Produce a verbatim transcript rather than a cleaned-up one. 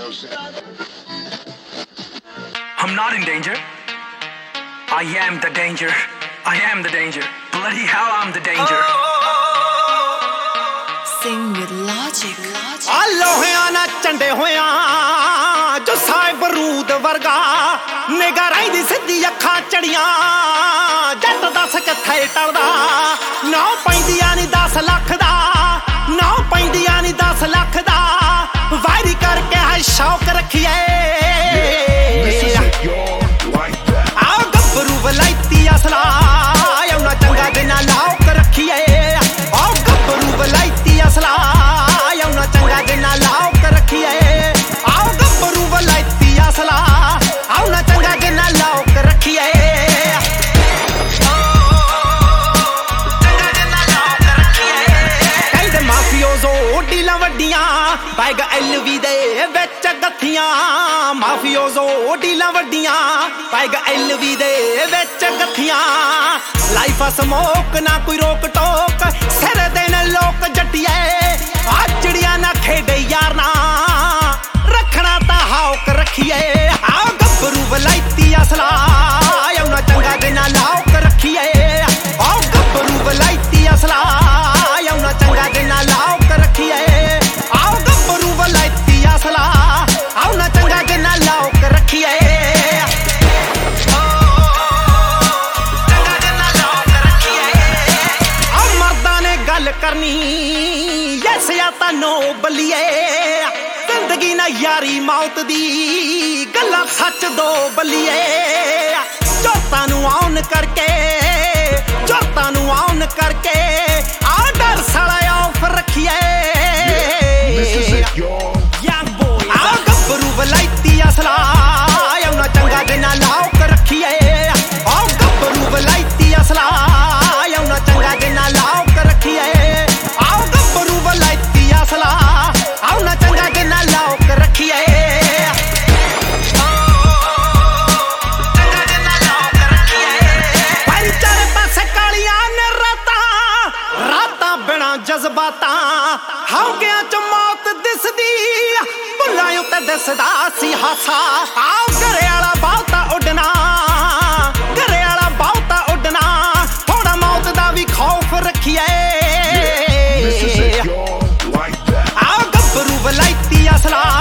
I'm not in danger. I am the danger. I am the danger. Bloody hell, I'm the danger. Sing with logic. ਆ ਲੋਹਿਆਂ ਨਾ ਚੰਡੇ ਹੋਇਆ ਜੋ ਸਾਹਿਬ ਰੂਦ ਵਰਗਾ ਨਿਗਾ ਰਹਿੰਦੀ ਸਿੱਧੀ ਅੱਖਾਂ ਚੜੀਆਂ ਜੱਟ ਦੱਸ ਕਿੱਥੇ ਟਲਦਾ ਨਾ ਪੈਂਦੀਆਂ ਨੀ ਦਸ ਲੱਖ ਦਾ ਨਾ ਪੈਂਦੀਆਂ ਨੀ ਦਸ ਲੱਖ ਦਾ ਵਾਇਰੀ ਕਰਕੇ ਹੈ ਸ਼ੌਕ ਰੱਖੀਏ ਆ ਗੱਭਰੂ ਵਲਾਇਤੀ ਅਸਲਾ ਆਉਣਾ ਚੰਗਾ ਦਿਨਾਂ ਲਾਉਕ ਰੱਖੀਏ ਆ ਗੱਭਰੂ ਵਲਾਇਤੀ ਅਸਲਾ ਆਉਣਾ ਚੰਗਾ ਦਿਨਾਂ ਲਾਉਕ ਰੱਖੀਏ ਆ ਗੱਭਰੂ ਵਲਾਇਤੀ ਅਸਲਾ ਆਉਣਾ ਚੰਗਾ ਦਿਨਾਂ ਲਾਉਕ ਰੱਖੀਏ ਕਹਿੰਦੇ ਮਾਫੀਓਜ਼ੋ ਡੀਲਾਂ ਵੱਡੀਆਂ ਪੈਗ ਐਲਵੀ ਦੇ ਵਿੱਚ ਗੱਥੀਆਂ ਮਾਫੀਓਜ਼ੋ ਡੀਲਾਂ ਵੱਡੀਆਂ ਪੈਗ ਐਲਵੀ ਦੇ ਵਿੱਚ ਗੱਥੀਆਂ ਲਾਈਫ ਆ ਸਮੋਕ ਨਾ ਕੋਈ ਰੋਕ ਟੋਕ ਸਿਰ ਦੇ ਨੇ ਲੋਕ ਜੱਟੀਏ ਆ ਚਿੜੀਆਂ ਨਾ ਖੇਡੇ ਯਾਰ ਨਾ ਰੱਖਣਾ ਤਾਂ ਹੌਕ ਰੱਖੀਏ ਆ ਗੱਭਰੂ ਵਲਾਇਤੀ ਅਸਲਾ ਆਉਣਾ ਚੰਗਾ ਦਿਨਾਂ ਲਾਉਕ ਰੱਖੀਏ ਆ ਗੱਭਰੂ ਵਲਾਇਤੀ ਅਸਲਾ ਆਉਣਾ ਚੰਗਾ ਦਿਨਾਂ ਲਾਉਕ ਰੱਖੀਏ ਆ ਗੱਭਰੂ ਵਲਾਇਤੀ ਅਸਲਾ ਆਉਣਾ ਚੰਗਾ ਦਿਨਾਂ ਲਾਉਕ ਰੱਖੀਏ ਗੱਲ ਕਰਨੀ ਯੈਸ ਜਾਂ ਤਾਂ ਨੋ ਬਲੀਏ ਜ਼ਿੰਦਗੀ ਨਾ ਯਾਰੀ ਮੌਤ ਦੀ ਗੱਲਾਂ ਸੱਚ ਦੋ ਬਲੀਏ ਜੋਤਾਂ ਨੂੰ ਆਉਣ ਕਰਕੇ ਜੋਤਾਂ ਨੂੰ ਆਉਣ ਕਰਕੇ ਆ ਡਰ ਸਾਲਾ ਆਫ ਰੱਖੀਏ ਆ ਗੱਭਰੂ ਵਲਾਇਤੀ ਅਸਲਾ ਆਉਣਾ ਚੰਗਾ ਦਿਨਾਂ ਲਾਉਕ ਰੱਖੀਏ ਆ ਗੱਭਰੂ ਵਲਾਇਤੀ ਅਸਲਾ ਆਉਣਾ ਚੰਗਾ ਦਿਨਾਂ ਲਾਉਕ ਰੱਖੀਏ ਆਓ ਗੱਭਰੂ ਵਲਾਇਤੀ ਅਸਲਾ ਆਉਣਾ ਚੰਗਾ ਦਿਨਾਂ ਲਾਉਕ ਰੱਖੀਏ ਪੰਚਰ ਪਾਸੇ ਕਾਲੀਆਂ ਨੇ ਰਾਤਾਂ ਰਾਤਾਂ ਬਿਨਾਂ ਜਜ਼ਬਾਤਾਂ ਹੌਕਿਆਂ ਚ ਮੌਤ ਦਿਸਦੀ ਭੁੱਲਾਂ ਉੱਤੇ ਦਿਸਦਾ ਸੀ ਹਾਸਾ ਆਓ ਘਰੇ ਵਾਲਾ ਬਹੁਤਾ ਉੱਡਣਾ ਘਰੇ ਵਾਲਾ ਬਹੁਤਾ ਉੱਡਣਾ ਥੋੜਾ ਮੌਤ ਦਾ ਵੀ ਖੌਫ ਰੱਖੀਏ ਆ ਗੱਭਰੂ ਵਲਾਇਤੀ ਅਸਲਾ